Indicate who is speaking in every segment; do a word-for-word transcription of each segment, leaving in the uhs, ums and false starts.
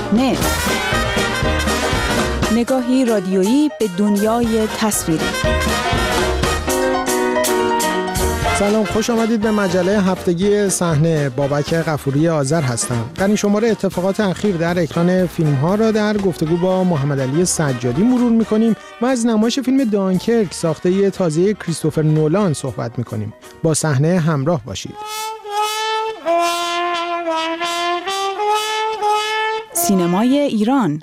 Speaker 1: نت، نگاهی رادیویی به دنیای تصویری.
Speaker 2: سلام، خوش آمدید به مجله هفتگی صحنه. بابک غفوری آذر هستم. در این شماره اتفاقات اخیر در اکران فیلم‌ها را در گفتگو با محمد علی سجادی مرور می‌کنیم و از نمایش فیلم دانکرک ساخته تازه کریستوفر نولان صحبت می‌کنیم. با صحنه همراه باشید.
Speaker 1: سینمای ایران.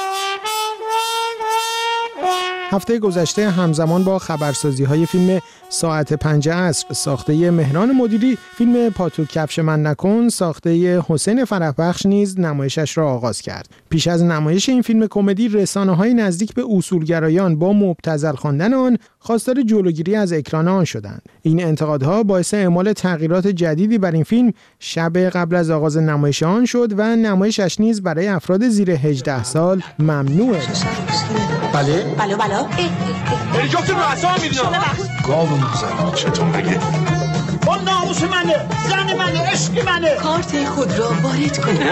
Speaker 2: هفته گذشته همزمان با خبرسازی‌های فیلم ساعت پنج عصر ساخته مهران مدیری، فیلم پاتو کفش من نکن ساخته حسین فرحبخش نیز نمایشش را آغاز کرد. پیش از نمایش این فیلم کمدی، رسانه‌های نزدیک به اصولگرایان با مبتذل خواندن آن خواستار جلوگیری از اکران آن شدند. این انتقادها باعث اعمال تغییرات جدیدی بر این فیلم شب قبل از آغاز نمایش آن شد و نمایشش نیز برای افراد زیر هجده سال ممنوعه.
Speaker 3: بله
Speaker 4: بله بله
Speaker 3: ای جفت رو اصلا میدونم گاوم زن چطور بگه اون ناموس منه، زن منه، عشق منه.
Speaker 4: کارت خود را وارد کنید.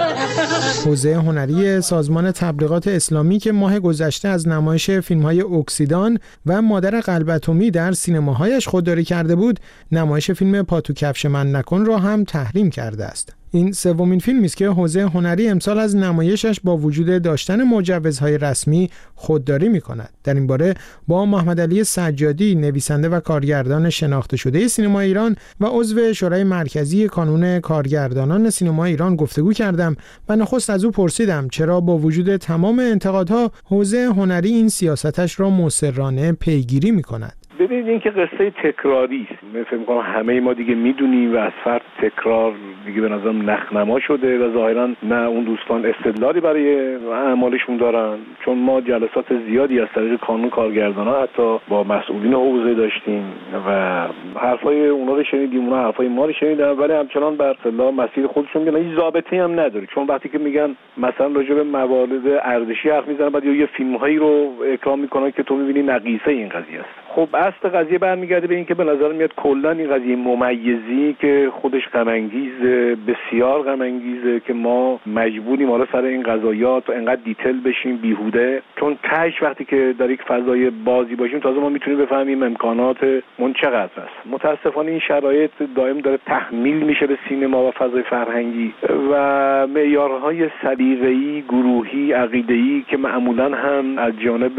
Speaker 2: حوزه هنری سازمان تبلیغات اسلامی که ماه گذشته از نمایش فیلم‌های اکسیدان و مادر قلب اتمی در سینماهایش خودداری کرده بود، نمایش فیلم پاتو کفش من نکن را هم تحریم کرده است. این سومین فیلمی است که حوزه هنری امسال از نمایشش با وجود داشتن مجوزهای رسمی خودداری می‌کند. در این باره با محمد علی سجادی، نویسنده و کارگردان شناخته شده سینما ایران و عضو شورای مرکزی کانون کارگردانان سینما ایران گفتگو کردم و نخست از او پرسیدم چرا با وجود تمام انتقادها حوزه هنری این سیاستش را مصرانه پیگیری می‌کند.
Speaker 5: ببینید این که قصه تکراری است. من فکر می‌کنم همه ما دیگه میدونیم و از فرد تکرار دیگه به نظرم نخنما شده و ظاهرا نه اون دوستان استدلالی برای اعمالشون دارن، چون ما جلسات زیادی از طریق کانون کارگردانان حتی با مسئولین حوزه داشتیم و حرفای اونا رو شنیدیم، اونا حرفای ما رو شنیدن، ولی همچنان بر اصطلاح مسیر خودشون میگن هیچ ضابطه‌ای هم نداره. چون وقتی که میگن مثلا راجع به موارد ارزشی حرف میزنن، بعد یه فیلم‌هایی رو اکرام میکنن که تو میبینی نقیصه این قضیه است. خب اصل قضیه برمیگرده به این که به نظر میاد کلا این قضیه ممیزی که خودش غم انگیزه، بسیار غم انگیزه که ما مجبوریم حالا سر این قضایات انقدر دیتیل بشیم بیهوده، چون تهش وقتی که در یک فضای بازی باشیم تازه ما میتونیم بفهمیم امکانات اون چقدر است. متاسفانه این شرایط دائم داره تحمیل میشه به سینما و فضای فرهنگی و معیارهای سلیقه‌ای، گروهی، عقیده‌ای که معمولاً هم از جانب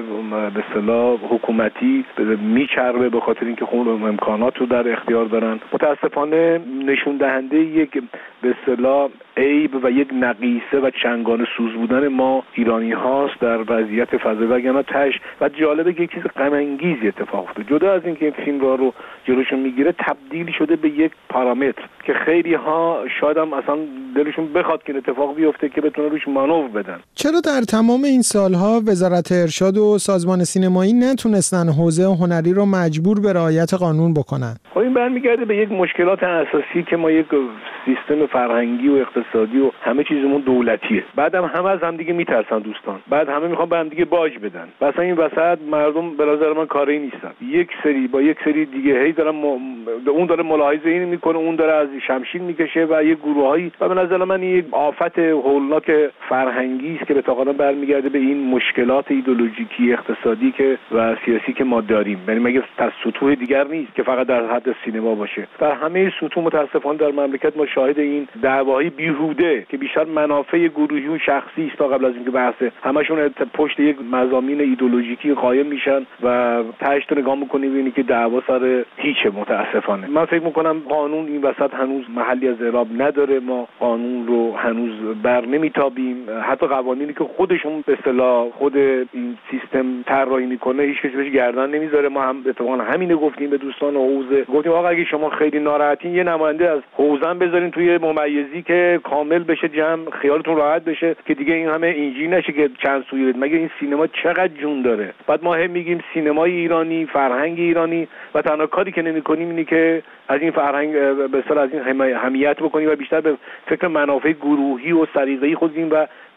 Speaker 5: به اصطلاح حکومتی میچربه به خاطر اینکه خود امکانات رو در اختیار دارن، متاسفانه نشون دهنده یک به اصطلاح عیب و یک نقیصه و چنگانه سوز بودن ما ایرانی هاست در وضعیت فضایی وگرنه تاش. و جالبه که یک چیز غم انگیزی اتفاق افتاد، جدا از اینکه این فیلم را رو جلوشون میگیره تبدیل شده به یک پارامتر که خیلی ها شاید هم اصلا دلشون بخواد که اتفاق بیفته که بتونه روش مانور بدن.
Speaker 2: چرا در تمام این سالها وزارت ارشاد و سازمان سینمایی نتونستن حوزه هنری رو مجبور به رعایت قانون بکنن؟
Speaker 5: خب این برمیگرده به یک مشکلات اساسی که ما یک سیستم فرهنگی و اقتصادی و همه چیزمون دولتیه. بعدم همه از هم دیگه میترسن دوستان، بعد همه میخوان به هم دیگه باج بدن. مثلا این وسط مردم به نظر من کاری نیستن، یک سری با یک سری دیگه هی دارن م... اون داره ملاحظه این میکنه، اون داره از شمشیر میکشه و یک گروهایی و به نظر من این آفت هولناک فرهنگی است که به تقاضا برمیگرده به این مشکلات ایدئولوژیکی اقتصادی که و سیاسی که ما داریم. یعنی مگه سطوح دیگر نیست که فقط در حد سینما باشه؟ در همه سطوح متاسفانه در مملکت ما شاهد این دعواهای بیهوده که بیشتر منافع گروهی و شخصی است تا قبل از اینکه بحث همشون پشت یک مضامین ایدئولوژیکی قایم میشن و تهش تو نگاه می‌کنی می‌بینی که دعوا سر هیچه. متاسفانه من فکر می‌کنم قانون این وسط هنوز محلی از اعراب نداره، ما قانون رو هنوز بر نمیتابیم. حتی قوانینی که خودشون به اصطلاح خود این سیستم طراحی میکنه هیچ کسی بهش گردن نمیذاره. ما هم اتفاقا همینه گفتیم به دوستان حوزه، گفتیم آقا اگه شما خیلی ناراحتین یه نماینده از حوزه هم بذارین توی ممیزی که کامل بشه، جمع خیالتون راحت بشه که دیگه این همه اینجی نشه که چند سویه. مگه این سینما چقدر جون داره؟ بعد ما هم میگیم سینمای ایرانی، فرهنگ ایرانی و تنها کاری که نمی‌کنیم اینه که از این فرهنگ به اصطلاح از این حمایت بکنیم و بیشتر به فکر منافع گروهی و سریزه‌ای خودیم و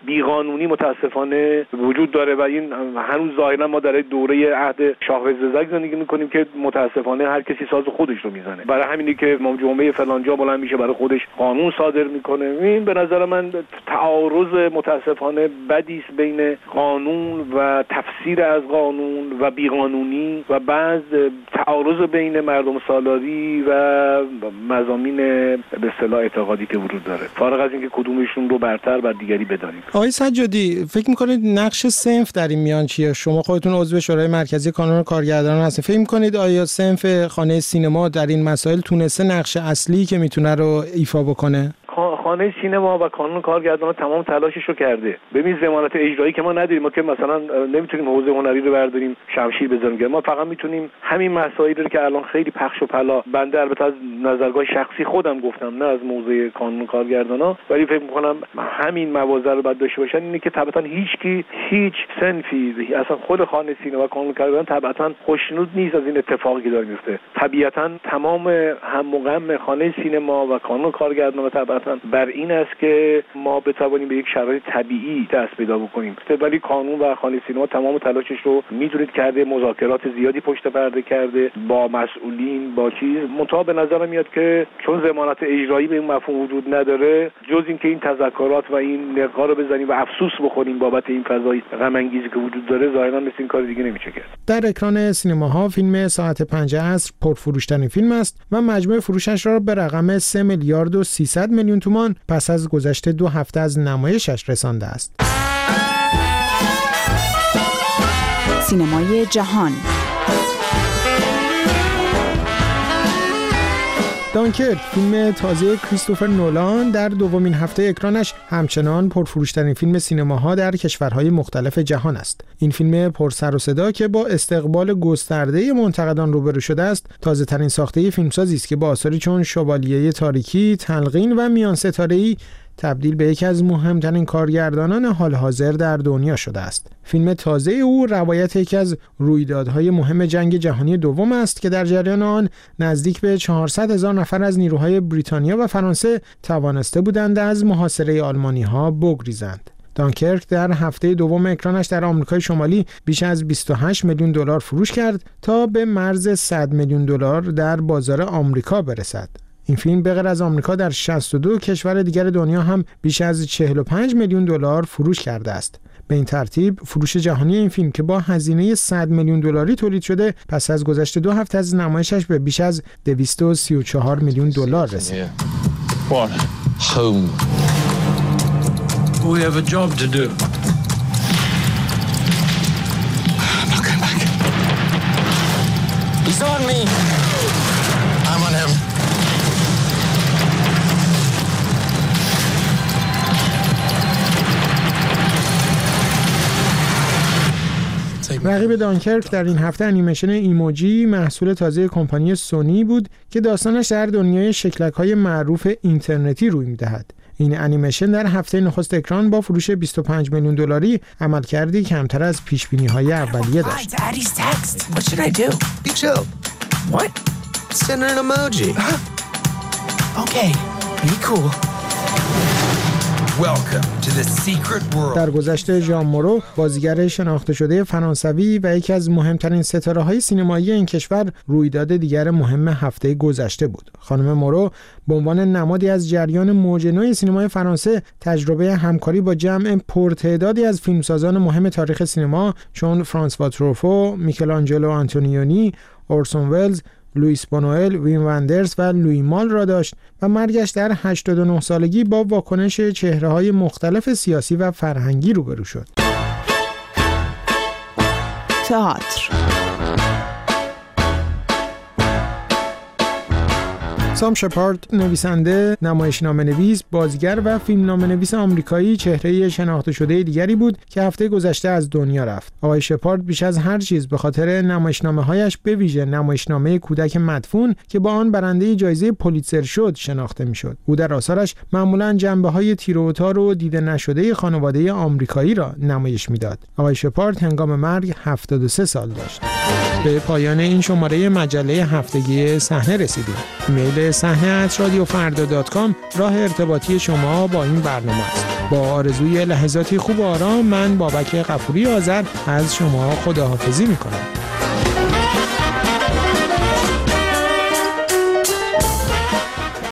Speaker 5: بیقانونی متاسفانه وجود داره و این هنوز ظاهرا ما در دوره عهد شاه رضا زندگی میکنیم که متاسفانه هر کسی ساز خودش رو میزنه. برای همینی که جمعه فلان جا بلند میشه برای خودش قانون صادر میکنه. این به نظر من تعارض متاسفانه بدی است بین قانون و تفسیر از قانون و بیقانونی و بعض تعارض بین مردم سالاری و مضامین به اصطلاح اعتقادی که وجود داره، فارغ از اینکه کدومشون رو برتر بر دیگری بدانیم.
Speaker 2: آقای سجادی، فکر میکنید نقش صنف در این میان چیه؟ شما خودتون عضو شورای مرکزی کانون کارگردانان هستید. فکر میکنید آیا صنف خانه سینما در این مسائل تونسته نقش اصلی که میتونه رو ایفا بکنه؟
Speaker 5: خانه سینما و کانون کارگردانان تمام تلاشش رو کرده. ببین ضمانت اجرایی که ما نداریم، ما که مثلا نمیتونیم حوزه هنری رو برداریم شمشیر بزنیم، ما فقط میتونیم همین مسائلی رو که الان خیلی پخش و پلا، بنده البته از نظرگاه شخصی خودم گفتم نه از موضوع کانون کارگردانان، ولی فکر میکنم همین مواضع رو باید داشته باشن، اینه که طبعا هیچ کی هیچ صنفی اصلا خود خانه سینما و کانون کارگردانان طبعا خوشنود نیست از این اتفاقی که داره میفته. طبیعتا تمام هم و غم خانه سینما و کانون کارگردانان طبعا بر این است که ما بتوانیم به یک شرایط طبیعی دست پیدا بکنیم. ولی کانون و خانه سینما تمام تلاشش رو میدونید کرده، مذاکرات زیادی پشت پرده کرده با مسئولین با چیز. منتها به نظر میاد که چون ضمانت اجرایی به این مفهوم وجود نداره، جز اینکه این تذکرات و این نقا رو بزنیم و افسوس بخوریم بابت این فضای غم انگیزی که وجود داره، ظاهرا مثل این کار دیگه نمیشه کرد.
Speaker 2: در اکران سینماها فیلم ساعت پنج عصر پرفروش‌ترین فیلم است و مجموع فروشش را به رقم سه میلیارد و سیصد میلیون تومان پس از گذشت دو هفته از نمایشش رسانده است.
Speaker 1: سینمای جهان.
Speaker 2: دانکرک، فیلم تازه کریستوفر نولان، در دومین هفته اکرانش همچنان پرفروشترین فیلم سینماها در کشورهای مختلف جهان است. این فیلم پر سر و صدا که با استقبال گسترده منتقدان روبرو شده است، تازه ترین ساخته فیلمسازی است که با آثاری چون شوالیه تاریکی، تلقین و میان ستاره‌ای تبدیل به یکی از مهمترین کارگردانان حال حاضر در دنیا شده است. فیلم تازه او روایت یکی از رویدادهای مهم جنگ جهانی دوم است که در جریان آن نزدیک به چهارصد هزار نفر از نیروهای بریتانیا و فرانسه توانسته بودند از محاصره آلمانی‌ها بگریزند. دانکرک در هفته دوم اکرانش در آمریکای شمالی بیش از بیست و هشت میلیون دلار فروش کرد تا به مرز صد میلیون دلار در بازار آمریکا برسد. این فیلم به غیر از آمریکا در شصت و دو کشور دیگر دنیا هم بیش از چهل و پنج میلیون دلار فروش کرده است. به این ترتیب فروش جهانی این فیلم که با هزینه صد میلیون دلاری تولید شده، پس از گذشت دو هفته از نمایشش به بیش از دویست و سی و چهار میلیون دلار رسید.
Speaker 3: We have a job to do.
Speaker 6: Now come back. He's on me. I'm on him.
Speaker 2: رقیب دانکرک در این هفته انیمیشن ایموجی، محصول تازه کمپانی سونی بود که داستانش در دنیای شکلک‌های معروف اینترنتی روی می‌دهد. این انیمیشن در هفته نخست اکران با فروش بیست و پنج میلیون دلاری عملکردی کمتر از پیش‌بینی‌های اولیه داشت. در گذشته ژان مورو، بازیگر شناخته شده فرانسوی و یکی از مهمترین ستاره‌های سینمایی این کشور، رویداد دیگر مهم هفته گذشته بود. خانم مورو به عنوان نمادی از جریان موج نو سینمای فرانسه تجربه همکاری با جمع پرتعدادی از فیلمسازان مهم تاریخ سینما چون فرانسوا تروفو، میکلانجلو آنتونیونی، اورسون ولز، لوئیس بونوئل، ویم وندرز و لوی مال را داشت و مرگش در هشتاد و نه سالگی با واکنش چهره‌های مختلف سیاسی و فرهنگی روبرو شد.
Speaker 1: تئاتر.
Speaker 2: سام شپارد، نویسنده، نمایشنامه‌نویس، بازیگر و فیلمنامه‌نویس آمریکایی، چهره شناخته شده دیگری بود که هفته گذشته از دنیا رفت. آقای شپارد بیش از هر چیز به خاطر نمایشنامه‌هایش، به ویژه نمایشنامه کودک مدفون که با آن برنده جایزه پولیتزر شد، شناخته می‌شد. او در آثارش معمولاً جنبه‌های تیر و تار و دیده نشده خانواده آمریکایی را نمایش می‌داد. آقای شپارد هنگام مرگ هفتاد و سه سال داشت. به پایان این شماره مجله هفتگی صحنه رسیدیم. ایمیل صحنه ات رادیو فردا دات کام راه ارتباطی شما با این برنامه است. با آرزوی لحظاتی خوب و آرام، من بابک غفوری آذر از شما خداحافظی میکنم.